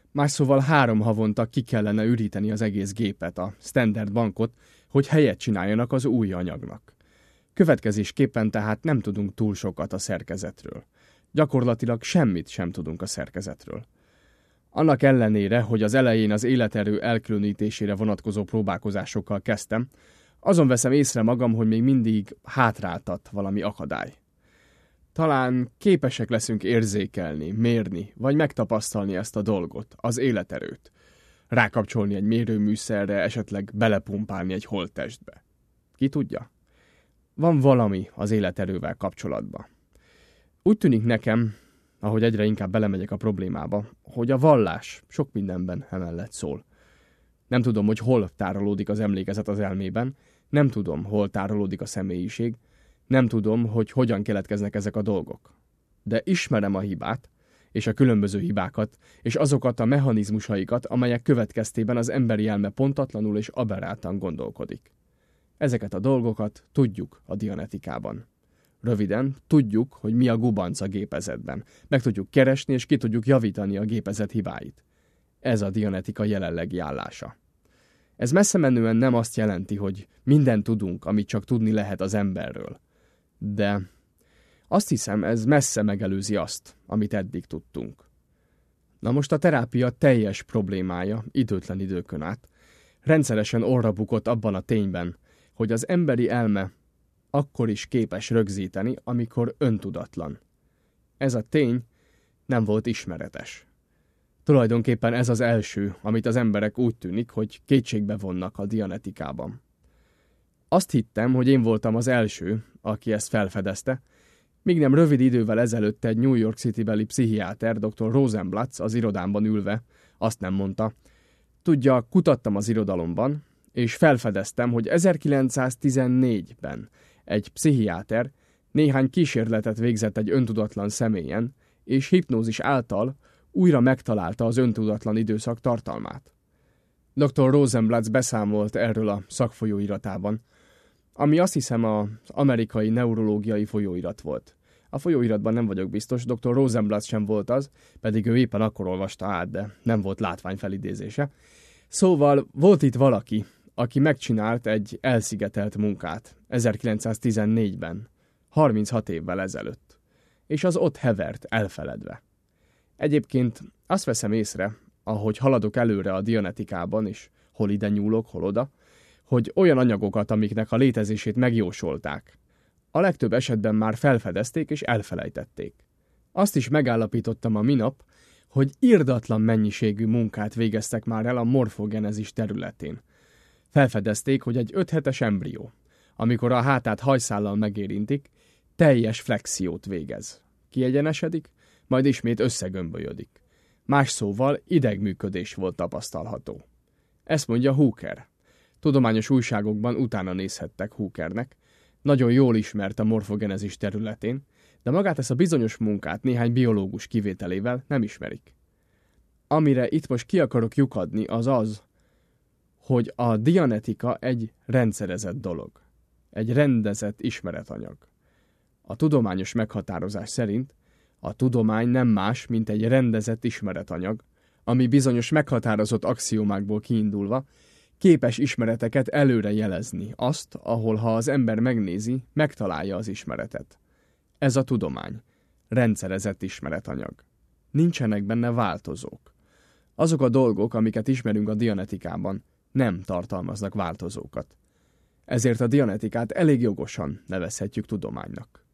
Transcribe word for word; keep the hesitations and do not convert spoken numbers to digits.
Más szóval három havonta ki kellene üríteni az egész gépet, a Standard Bankot, hogy helyet csináljanak az új anyagnak. Következésképpen tehát nem tudunk túl sokat a szerkezetről. Gyakorlatilag semmit sem tudunk a szerkezetről. Annak ellenére, hogy az elején az életerő elkülönítésére vonatkozó próbálkozásokkal kezdtem, azon veszem észre magam, hogy még mindig hátráltat valami akadály. Talán képesek leszünk érzékelni, mérni, vagy megtapasztalni ezt a dolgot, az életerőt. Rákapcsolni egy mérőműszerre, esetleg belepumpálni egy holttestbe. Ki tudja? Van valami az életerővel kapcsolatban. Úgy tűnik nekem, ahogy egyre inkább belemegyek a problémába, hogy a vallás sok mindenben emellett szól. Nem tudom, hogy hol tárolódik az emlékezet az elmében, nem tudom, hol tárolódik a személyiség, nem tudom, hogy hogyan keletkeznek ezek a dolgok. De ismerem a hibát, és a különböző hibákat, és azokat a mechanizmusaikat, amelyek következtében az emberi elme pontatlanul és aberráltan gondolkodik. Ezeket a dolgokat tudjuk a dianetikában. Röviden, tudjuk, hogy mi a gubanc a gépezetben. Meg tudjuk keresni, és ki tudjuk javítani a gépezet hibáit. Ez a dianetika jelenlegi állása. Ez messze menően nem azt jelenti, hogy mindent tudunk, amit csak tudni lehet az emberről. De azt hiszem, ez messze megelőzi azt, amit eddig tudtunk. Na most a terápia teljes problémája, időtlen időkön át, rendszeresen orra bukott abban a tényben, hogy az emberi elme akkor is képes rögzíteni, amikor öntudatlan. Ez a tény nem volt ismeretes. Tulajdonképpen ez az első, amit az emberek úgy tűnik, hogy kétségbe vonnak a dianetikában. Azt hittem, hogy én voltam az első, aki ezt felfedezte, míg nem rövid idővel ezelőtt egy New York City-beli pszichiáter, doktor Rosenblatt az irodámban ülve azt nem mondta. Tudja, kutattam az irodalomban, és felfedeztem, hogy ezerkilencszáztizennégyben egy pszichiáter néhány kísérletet végzett egy öntudatlan személyen, és hipnózis által újra megtalálta az öntudatlan időszak tartalmát. doktor Rosenblatt beszámolt erről a szakfolyóiratában, ami azt hiszem az amerikai neurológiai folyóirat volt. A folyóiratban nem vagyok biztos, doktor Rosenblatt sem volt az, pedig ő éppen akkor olvasta át, de nem volt látványfelidézése. Szóval volt itt valaki, aki megcsinált egy elszigetelt munkát ezerkilencszáztizennégyben, harminchat évvel ezelőtt, és az ott hevert elfeledve. Egyébként azt veszem észre, ahogy haladok előre a dianetikában, és hol ide nyúlok, hol oda, hogy olyan anyagokat, amiknek a létezését megjósolták, a legtöbb esetben már felfedezték és elfelejtették. Azt is megállapítottam a minap, hogy irdatlan mennyiségű munkát végeztek már el a morfogenezis területén. Felfedezték, hogy egy öt hetes embrió, amikor a hátát hajszállal megérintik, teljes flexiót végez. Kiegyenesedik, majd ismét összegömbölyödik. Más szóval idegműködés volt tapasztalható. Ezt mondja Hooker. Tudományos újságokban utána nézhettek Hookernek, nagyon jól ismert a morfogenezis területén, de magát ezt a bizonyos munkát néhány biológus kivételével nem ismerik. Amire itt most ki akarok lyukadni, az az, hogy a dianetika egy rendszerezett dolog. Egy rendezett ismeretanyag. A tudományos meghatározás szerint a tudomány nem más, mint egy rendezett ismeretanyag, ami bizonyos meghatározott axiomákból kiindulva képes ismereteket előre jelezni, azt, ahol ha az ember megnézi, megtalálja az ismeretet. Ez a tudomány. Rendszerezett ismeretanyag. Nincsenek benne változók. Azok a dolgok, amiket ismerünk a dianetikában, nem tartalmaznak változókat. Ezért a dianetikát elég jogosan nevezhetjük tudománynak.